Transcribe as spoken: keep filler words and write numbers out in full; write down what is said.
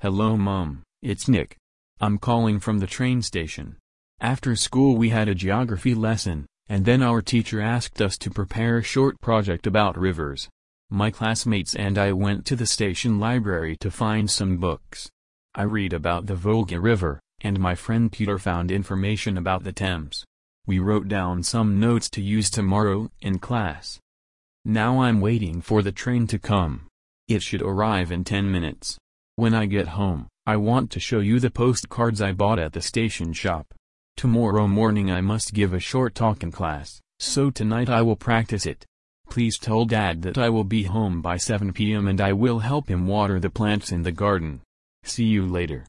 Hello Mom, it's Nick. I'm calling from the train station. After school we had a geography lesson, and then our teacher asked us to prepare a short project about rivers. My classmates and I went to the station library to find some books. I read about the Volga River, and my friend Peter found information about the Thames. We wrote down some notes to use tomorrow in class. Now I'm waiting for the train to come. It should arrive in ten minutes. When I get home, I want to show you the postcards I bought at the station shop. Tomorrow morning I must give a short talk in class, so tonight I will practice it. Please tell Dad that I will be home by seven p m and I will help him water the plants in the garden. See you later.